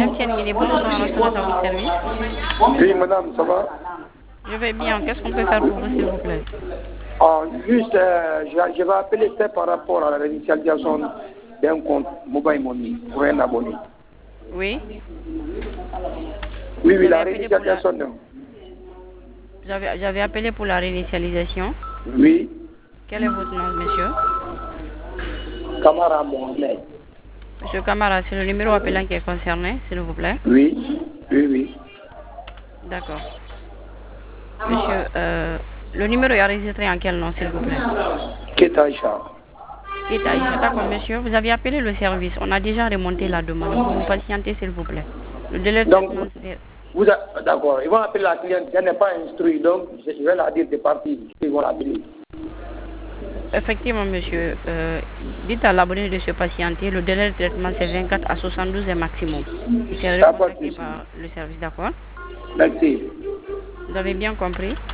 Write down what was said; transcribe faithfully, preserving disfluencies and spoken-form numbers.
service. Oui, madame, ça va? Je vais bien. Qu'est-ce qu'on peut faire pour vous, s'il vous plaît? Ah, juste, euh, je, je vais appeler ça par rapport à la réinitialisation d'un compte Mobile Money pour un abonné. Oui. Oui, oui, la réinitialisation. La... J'avais, j'avais appelé pour la réinitialisation. Oui. Quel est votre nom, monsieur? Kamara Mohamed. Monsieur Kamara, c'est le numéro appelant qui est concerné, s'il vous plaît? Oui, oui, oui. D'accord. Monsieur, euh, le numéro est enregistré en quel nom, s'il vous plaît? Ketaïcha. Ketaïcha, d'accord, monsieur. Vous avez appelé le service. On a déjà remonté la demande. Vous vous patientez, s'il vous plaît. Le délai de traitement, c'est... Vous a... D'accord. Ils vont appeler la cliente. Elle n'est pas instruite, donc je vais la dire de partir. Ils vont l'appeler. Effectivement, monsieur. Euh, dites à l'abonné de se patienter. Le délai de traitement, c'est vingt-quatre à soixante-douze heures maximum. Il sera contacté par le service, d'accord? Merci. Vous avez bien compris?